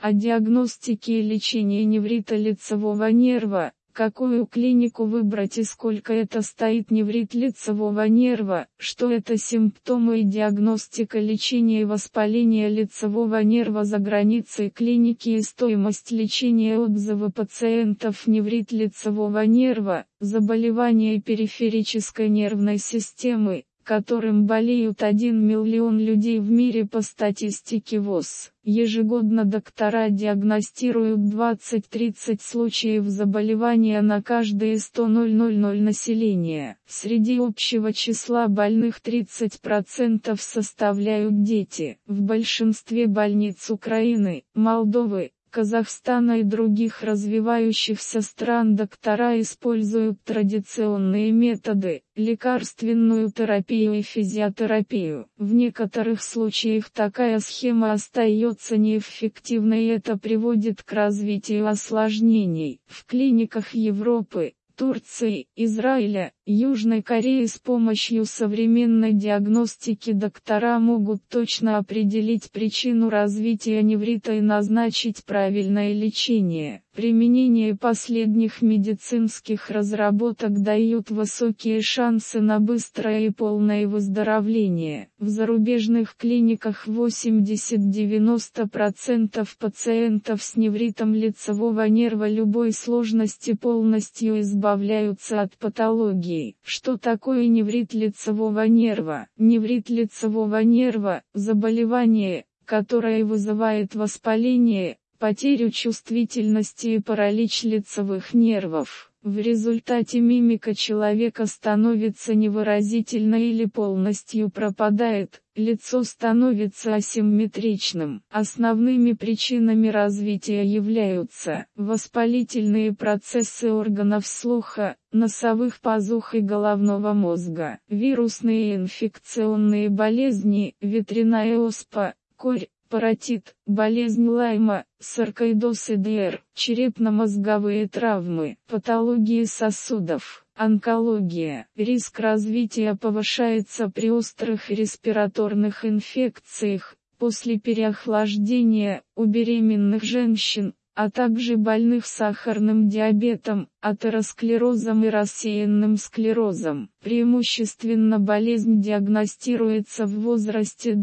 О диагностике и лечении неврита лицевого нерва, какую клинику выбрать и сколько это стоит неврит лицевого нерва, что это симптомы и диагностика лечения воспаления лицевого нерва за границей клиники и стоимость лечения, отзывы пациентов. Неврит лицевого нерва – заболевание периферической нервной системы, которым болеют 1 миллион людей в мире по статистике ВОЗ. Ежегодно доктора диагностируют 20-30 случаев заболевания на каждые 100 000 населения. Среди общего числа больных 30% составляют дети. В большинстве больниц Украины, Молдовы, Казахстана и других развивающихся стран доктора используют традиционные методы, лекарственную терапию и физиотерапию. В некоторых случаях такая схема остается неэффективной, и это приводит к развитию осложнений. В клиниках Европы, Турции, Израиля, Южной Кореи с помощью современной диагностики доктора могут точно определить причину развития неврита и назначить правильное лечение. Применение последних медицинских разработок дает высокие шансы на быстрое и полное выздоровление. В зарубежных клиниках 80-90% пациентов с невритом лицевого нерва любой сложности полностью избавляются от патологии. Что такое неврит лицевого нерва? Неврит лицевого нерва – заболевание, которое вызывает воспаление, потерю чувствительности и паралич лицевых нервов. В результате мимика человека становится невыразительной или полностью пропадает, лицо становится асимметричным. Основными причинами развития являются воспалительные процессы органов слуха, носовых пазух и головного мозга, вирусные и инфекционные болезни, ветряная оспа, корь, паротит, болезнь Лайма, саркоидоз и ДР, черепно-мозговые травмы, патологии сосудов, онкология. Риск развития повышается при острых респираторных инфекциях, после переохлаждения, у беременных женщин, а также больных сахарным диабетом, атеросклерозом и рассеянным склерозом. Преимущественно болезнь диагностируется в возрасте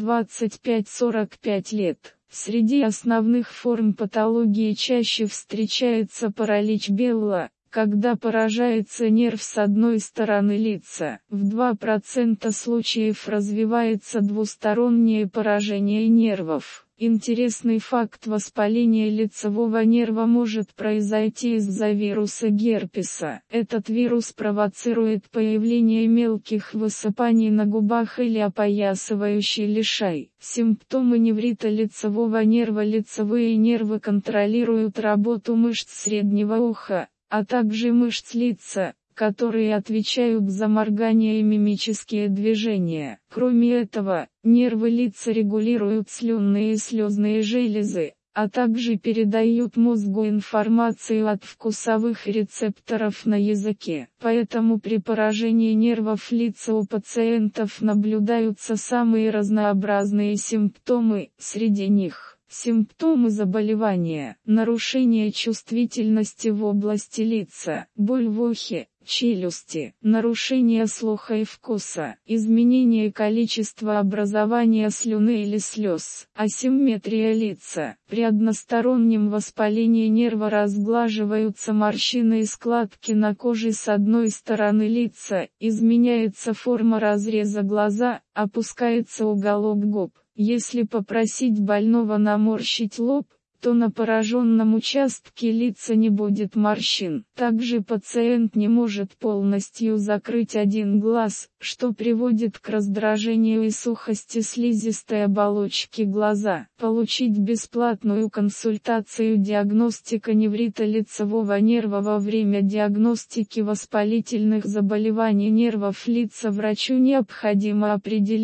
25-45 лет. Среди основных форм патологии чаще встречается паралич Белла, когда поражается нерв с одной стороны лица. В 2% случаев развивается двустороннее поражение нервов. Интересный факт: воспаление лицевого нерва может произойти из-за вируса герпеса. Этот вирус провоцирует появление мелких высыпаний на губах или опоясывающий лишай. Симптомы неврита лицевого нерва: лицевые нервы контролируют работу мышц среднего уха, а также мышц лица, которые отвечают за моргание и мимические движения. Кроме этого, нервы лица регулируют слюнные и слезные железы, а также передают мозгу информацию от вкусовых рецепторов на языке. Поэтому при поражении нервов лица у пациентов наблюдаются самые разнообразные симптомы, среди них симптомы заболевания: нарушение чувствительности в области лица, боль в ухе, челюсти, нарушение слуха и вкуса, изменение количества образования слюны или слез, асимметрия лица. При одностороннем воспалении нерва разглаживаются морщины и складки на коже с одной стороны лица, изменяется форма разреза глаза, опускается уголок губ. Если попросить больного наморщить лоб, то на пораженном участке лица не будет морщин. Также пациент не может полностью закрыть один глаз, что приводит к раздражению и сухости слизистой оболочки глаза. Получить бесплатную консультацию диагностика неврита лицевого нерва. Во время диагностики воспалительных заболеваний нервов лица врачу необходимо определить,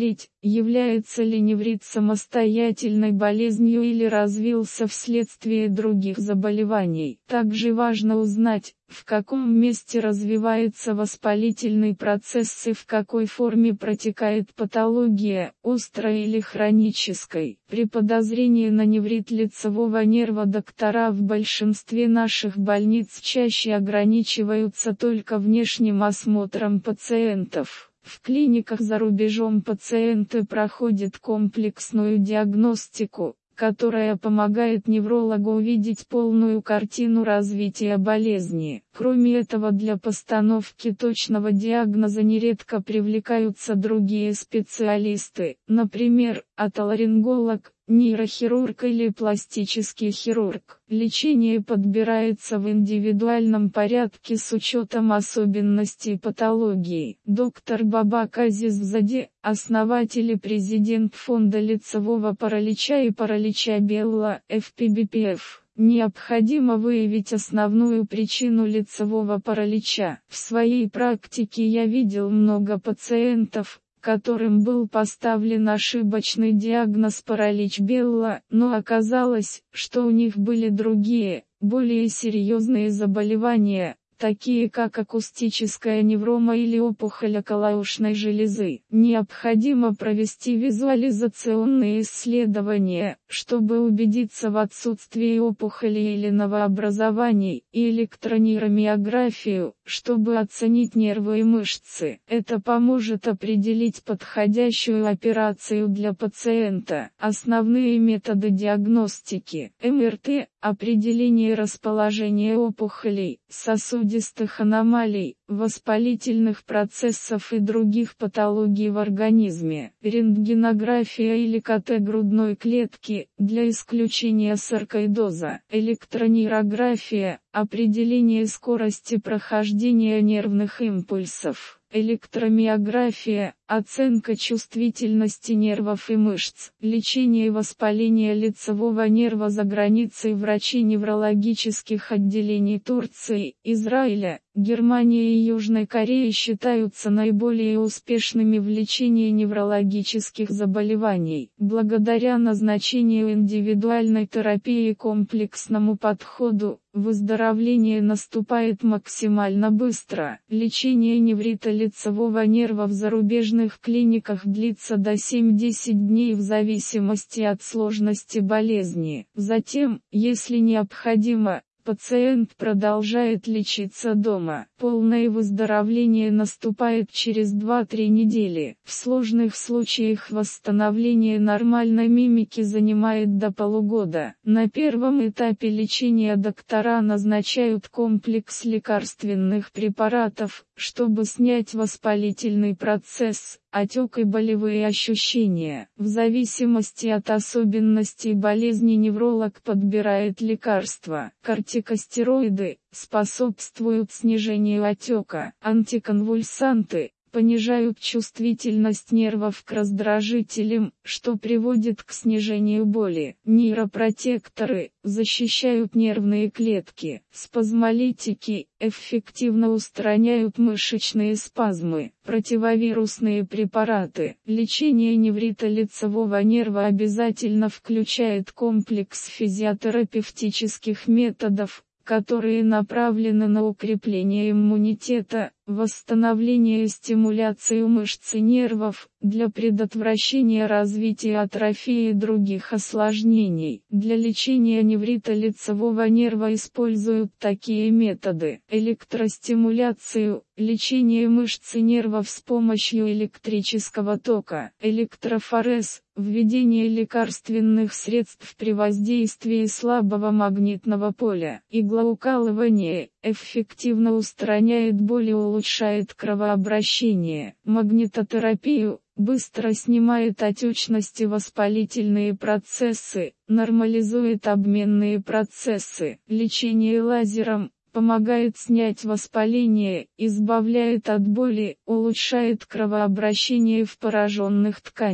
является ли неврит самостоятельной болезнью или развился вследствие других заболеваний. Также важно узнать, в каком месте развивается воспалительный процесс и в какой форме протекает патология, острой или хронической. При подозрении на неврит лицевого нерва доктора в большинстве наших больниц чаще ограничиваются только внешним осмотром пациентов. В клиниках за рубежом пациенты проходят комплексную диагностику, которая помогает неврологу увидеть полную картину развития болезни. Кроме этого, для постановки точного диагноза нередко привлекаются другие специалисты, например, отоларинголог, нейрохирург или пластический хирург. Лечение подбирается в индивидуальном порядке с учетом особенностей патологии. Доктор Бабак Азиззаде, основатель и президент фонда лицевого паралича и паралича Белла, FPBPF. Необходимо выявить основную причину лицевого паралича. В своей практике я видел много пациентов, которым был поставлен ошибочный диагноз паралич Белла, но оказалось, что у них были другие, более серьезные заболевания, такие как акустическая неврома или опухоль околоушной железы. Необходимо провести визуализационные исследования, чтобы убедиться в отсутствии опухоли или новообразований, и электронейромиографию, чтобы оценить нервы и мышцы. Это поможет определить подходящую операцию для пациента. Основные методы диагностики: МРТ, определение расположения опухолей, сосудистых аномалий, воспалительных процессов и других патологий в организме. Рентгенография или КТ грудной клетки, для исключения саркоидоза. Электронейрография, определение скорости прохождения нервных импульсов. Электромиография, оценка чувствительности нервов и мышц. Лечение воспаления лицевого нерва за границей. Врачи неврологических отделений Турции, Израиля, Германии и Южной Кореи считаются наиболее успешными в лечении неврологических заболеваний. Благодаря назначению индивидуальной терапии и комплексному подходу, выздоровление наступает максимально быстро. Лечение неврита лицевого нерва в зарубежных клиниках длится до 7-10 дней в зависимости от сложности болезни. Затем, если необходимо, пациент продолжает лечиться дома. Полное выздоровление наступает через 2-3 недели. В сложных случаях восстановление нормальной мимики занимает до полугода. На первом этапе лечения доктора назначают комплекс лекарственных препаратов, чтобы снять воспалительный процесс, отек и болевые ощущения. В зависимости от особенностей болезни невролог подбирает лекарства. Кортикостероиды способствуют снижению отека. Антиконвульсанты понижают чувствительность нервов к раздражителям, что приводит к снижению боли. Нейропротекторы защищают нервные клетки. Спазмолитики эффективно устраняют мышечные спазмы. Противовирусные препараты. Лечение неврита лицевого нерва обязательно включает комплекс физиотерапевтических методов, которые направлены на укрепление иммунитета, восстановление и стимуляцию мышц и нервов, для предотвращения развития атрофии и других осложнений. Для лечения неврита лицевого нерва используют такие методы: электростимуляцию, лечение мышц и нервов с помощью электрического тока, электрофорез, введение лекарственных средств при воздействии слабого магнитного поля, иглоукалывание, эффективно устраняет боль и улучшает кровообращение, магнитотерапию, быстро снимает отечность и воспалительные процессы, нормализует обменные процессы, лечение лазером, помогает снять воспаление, избавляет от боли, улучшает кровообращение в пораженных тканях.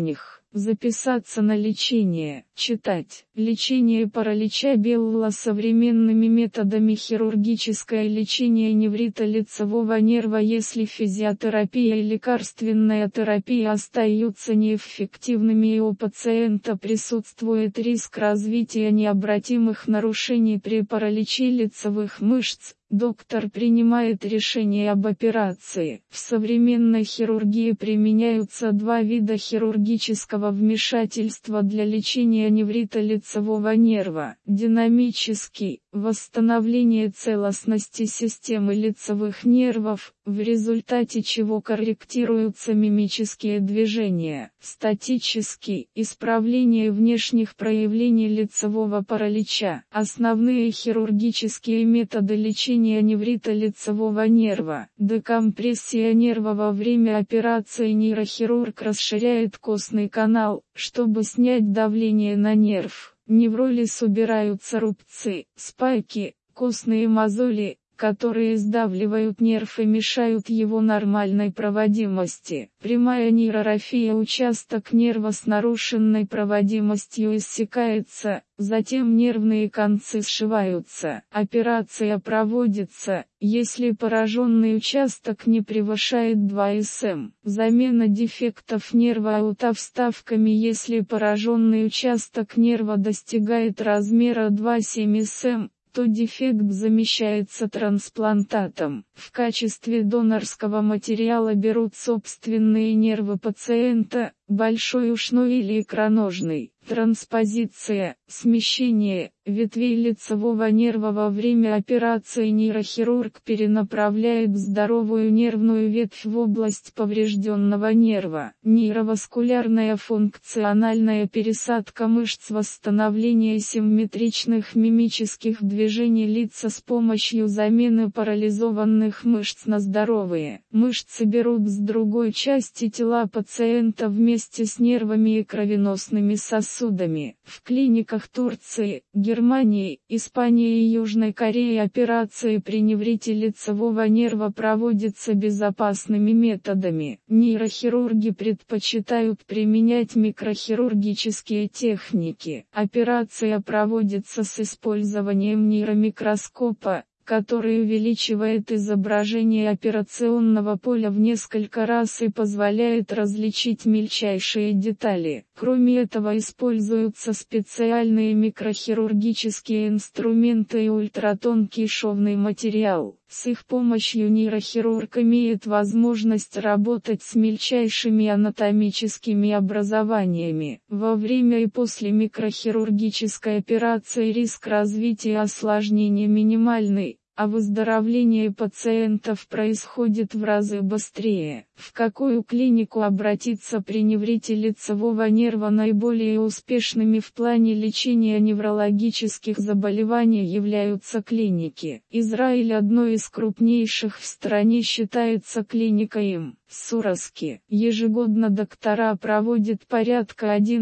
Записаться на лечение. Читать. Лечение паралича Белла современными методами. Хирургическое лечение неврита лицевого нерва. Если физиотерапия и лекарственная терапия остаются неэффективными и у пациента присутствует риск развития необратимых нарушений при параличе лицевых мышц, доктор принимает решение об операции. В современной хирургии применяются два вида хирургического вмешательства для лечения неврита лицевого нерва. Динамический – восстановление целостности системы лицевых нервов, в результате чего корректируются мимические движения. Статический – исправление внешних проявлений лицевого паралича. Основные хирургические методы лечения неврита лицевого нерва. Декомпрессия нерва. Во время операции нейрохирург расширяет костный канал, чтобы снять давление на нерв. Невролиз. Убираются рубцы, спайки, костные мозоли, которые сдавливают нерв и мешают его нормальной проводимости. Прямая нейрорафия. Участок нерва с нарушенной проводимостью иссякается, затем нервные концы сшиваются. Операция проводится, если пораженный участок не превышает 2 см. Замена дефектов нерва аутовставками. Если пораженный участок нерва достигает размера 2,7 см, то дефект замещается трансплантатом. В качестве донорского материала берут собственные нервы пациента, большой ушной или икроножный. Транспозиция, смещение ветвей лицевого нерва. Во время операции нейрохирург перенаправляет здоровую нервную ветвь в область поврежденного нерва. Нейроваскулярная функциональная пересадка мышц. Восстановление симметричных мимических движений лица с помощью замены парализованных мышц на здоровые. Мышцы берут с другой части тела пациента вместе с нервами и кровеносными сосудами. В клиниках Турции, Германии, Испании и Южной Кореи операции при неврите лицевого нерва проводятся безопасными методами. Нейрохирурги предпочитают применять микрохирургические техники. Операция проводится с использованием нейромикроскопа, который увеличивает изображение операционного поля в несколько раз и позволяет различить мельчайшие детали. Кроме этого используются специальные микрохирургические инструменты и ультратонкий шовный материал. С их помощью нейрохирург имеет возможность работать с мельчайшими анатомическими образованиями. Во время и после микрохирургической операции риск развития осложнений минимальный, а выздоровление пациентов происходит в разы быстрее. В какую клинику обратиться при неврите лицевого нерва? Наиболее успешными в плане лечения неврологических заболеваний являются клиники. Израиль одной из крупнейших в стране считается клиника им. Сураски. Ежегодно доктора проводят порядка 1000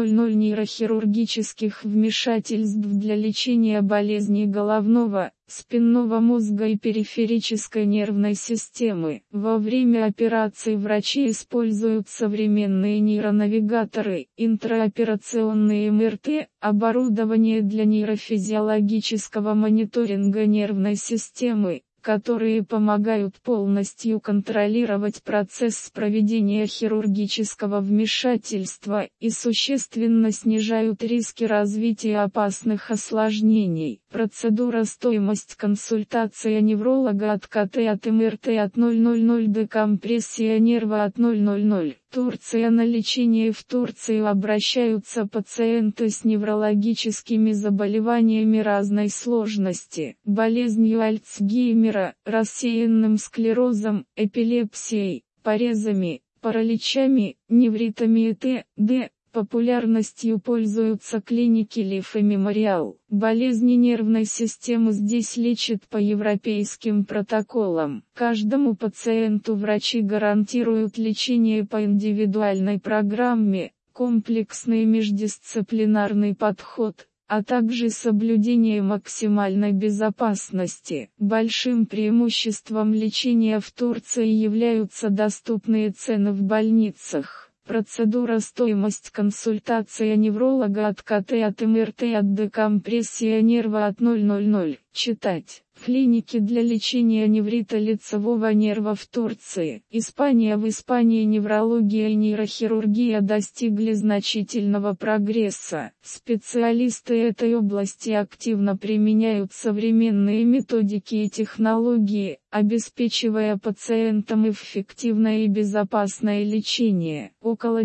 нейрохирургических вмешательств для лечения болезней головного, спинного мозга и периферической нервной системы. Во время операций врачи используют современные нейронавигаторы, интраоперационные МРТ, оборудование для нейрофизиологического мониторинга нервной системы, которые помогают полностью контролировать процесс проведения хирургического вмешательства и существенно снижают риски развития опасных осложнений. Процедура. Стоимость консультации невролога от КТ от МРТ от 000. Декомпрессия нерва от 000. Турция. На лечение в Турцию обращаются пациенты с неврологическими заболеваниями разной сложности, болезнью Альцгеймера, рассеянным склерозом, эпилепсией, порезами, параличами, невритами и т.д. Популярностью пользуются клиники Лиф и Мемориал. Болезни нервной системы здесь лечат по европейским протоколам. Каждому пациенту врачи гарантируют лечение по индивидуальной программе, комплексный междисциплинарный подход, а также соблюдение максимальной безопасности. Большим преимуществом лечения в Турции являются доступные цены в больницах. Процедура стоимость консультация невролога от КТ от МРТ от декомпрессия нерва от 000. Читать. Клиники для лечения неврита лицевого нерва в Турции, Испания. В Испании неврология и нейрохирургия достигли значительного прогресса. Специалисты этой области активно применяют современные методики и технологии, обеспечивая пациентам эффективное и безопасное лечение. Около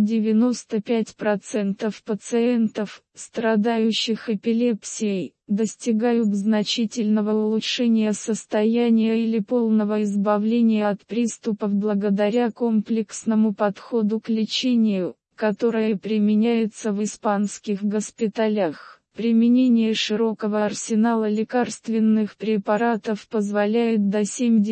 95% пациентов, страдающих эпилепсией, достигают значительного улучшения состояния или полного избавления от приступов благодаря комплексному подходу к лечению, которое применяется в испанских госпиталях. Применение широкого арсенала лекарственных препаратов позволяет до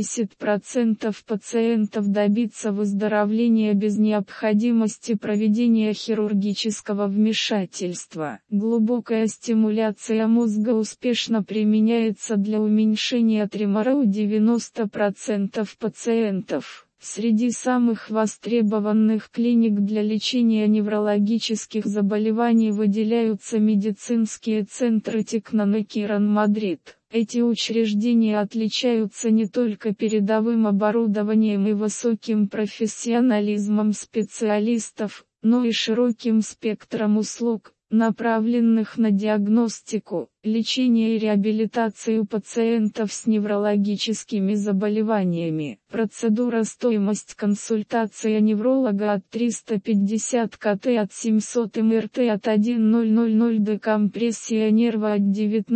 70% пациентов добиться выздоровления без необходимости проведения хирургического вмешательства. Глубокая стимуляция мозга успешно применяется для уменьшения тремора у 90% пациентов. Среди самых востребованных клиник для лечения неврологических заболеваний выделяются медицинские центры Тикнон и Кирон, Мадрид. Эти учреждения отличаются не только передовым оборудованием и высоким профессионализмом специалистов, но и широким спектром услуг, направленных на диагностику, лечение и реабилитацию пациентов с неврологическими заболеваниями. Процедура стоимость консультация невролога от 350 КТ от 700 МРТ от 1000 декомпрессия нерва от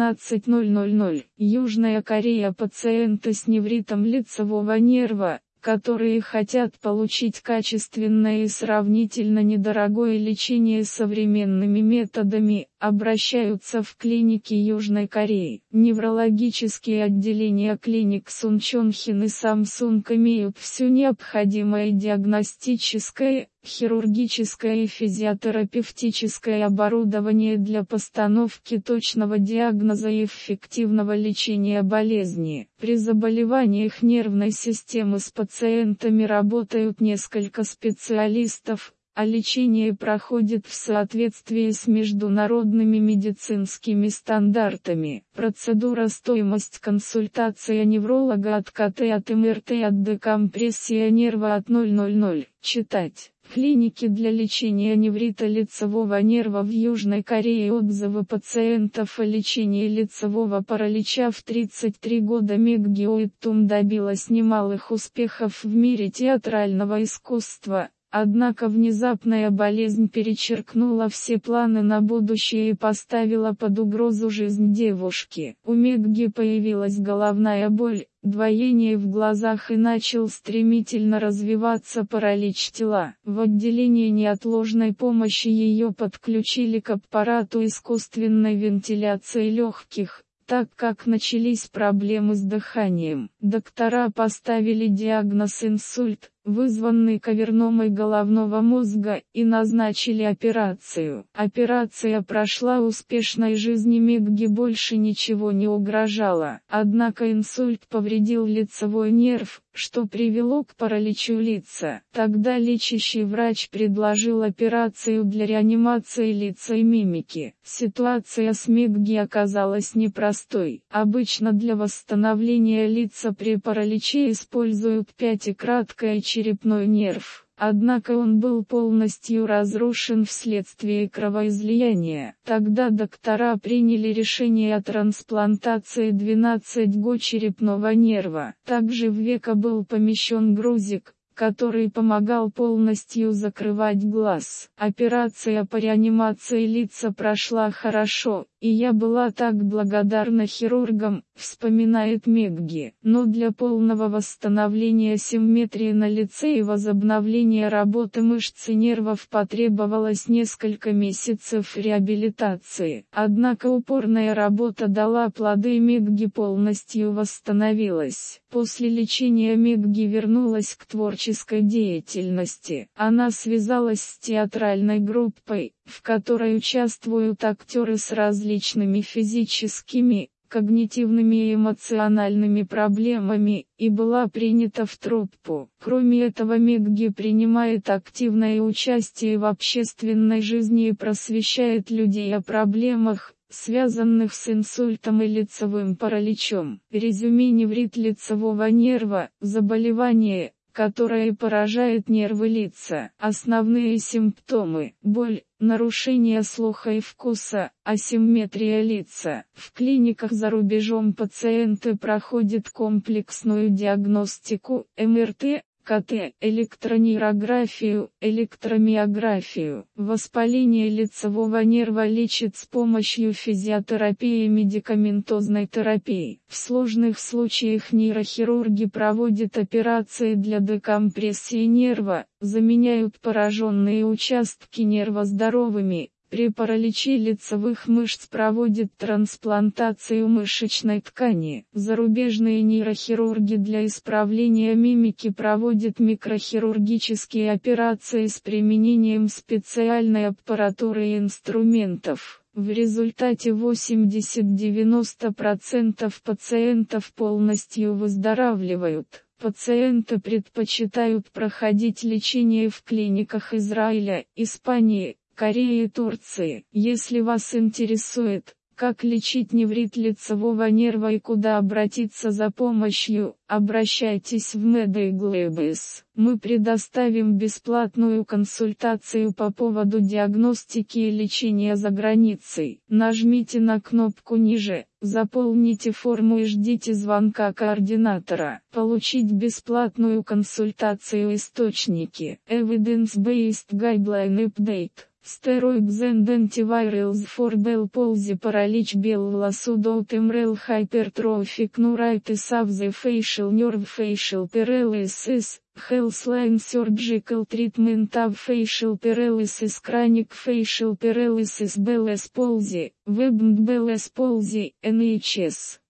1900. Южная Корея. Пациенты с невритом лицевого нерва, которые хотят получить качественное и сравнительно недорогое лечение современными методами, обращаются в клиники Южной Кореи. Неврологические отделения клиник Сунчонхин и Самсунг имеют все необходимое диагностическое, хирургическое и физиотерапевтическое оборудование для постановки точного диагноза и эффективного лечения болезни. При заболеваниях нервной системы с пациентами работают несколько специалистов, а лечение проходит в соответствии с международными медицинскими стандартами. Процедура стоимость консультация невролога от КТ от МРТ от декомпрессия нерва от 000. Читать. Клиники для лечения неврита лицевого нерва в Южной Корее. Отзывы пациентов о лечении лицевого паралича. В 33 года Мег Гео Тум добилась немалых успехов в мире театрального искусства. Однако внезапная болезнь перечеркнула все планы на будущее и поставила под угрозу жизнь девушки. У Мегги появилась головная боль, двоение в глазах и начал стремительно развиваться паралич тела. В отделении неотложной помощи ее подключили к аппарату искусственной вентиляции легких, так как начались проблемы с дыханием. Доктора поставили диагноз инсульт, вызванный каверномой головного мозга, и назначили операцию. Операция прошла успешно и жизни Мегги больше ничего не угрожало. Однако инсульт повредил лицевой нерв, что привело к параличу лица. Тогда лечащий врач предложил операцию для реанимации лица и мимики. Ситуация с Мегги оказалась непростой. Обычно для восстановления лица при параличе используют пятикратка и черепной нерв. Однако он был полностью разрушен вследствие кровоизлияния. Тогда доктора приняли решение о трансплантации 12-го черепного нерва. Также в веко был помещен грузик, который помогал полностью закрывать глаз. Операция по реанимации лица прошла хорошо, и я была так благодарна хирургам, вспоминает Мегги. Но для полного восстановления симметрии на лице и возобновления работы мышц и нервов потребовалось несколько месяцев реабилитации. Однако упорная работа дала плоды и Мегги полностью восстановилась. После лечения Мегги вернулась к творческой деятельности. Она связалась с театральной группой, в которой участвуют актеры с различными физическими, когнитивными и эмоциональными проблемами, и была принята в труппу. Кроме этого, Мегги принимает активное участие в общественной жизни и просвещает людей о проблемах, связанных с инсультом и лицевым параличом. Резюме: неврит лицевого нерва – заболевание, которое поражает нервы лица. Основные симптомы: боль, нарушение слуха и вкуса, асимметрия лица. В клиниках за рубежом пациенты проходят комплексную диагностику, МРТ, КТ, электронейрографию, электромиографию. Воспаление лицевого нерва лечат с помощью физиотерапии и медикаментозной терапии. В сложных случаях нейрохирурги проводят операции для декомпрессии нерва, заменяют пораженные участки нерва здоровыми. При параличе лицевых мышц проводят трансплантацию мышечной ткани. Зарубежные нейрохирурги для исправления мимики проводят микрохирургические операции с применением специальной аппаратуры и инструментов. В результате 80–90% пациентов полностью выздоравливают. Пациенты предпочитают проходить лечение в клиниках Израиля, Испании, Кореи и Турции. Если вас интересует, как лечить неврит лицевого нерва и куда обратиться за помощью, обращайтесь в Медиглобис. Мы предоставим бесплатную консультацию по поводу диагностики и лечения за границей. Нажмите на кнопку ниже, заполните форму и ждите звонка координатора. Получить бесплатную консультацию. Источники: Evidence-Based Guideline Update. Steroids and antivirals for Bell palsy, паралич белого судоутемрел, hypertrophic neuritis of the facial nerve, facial paralysis, Healthline surgical treatment of facial paralysis, chronic facial paralysis, Bell's palsy, Webmd Bell's palsy, NHS.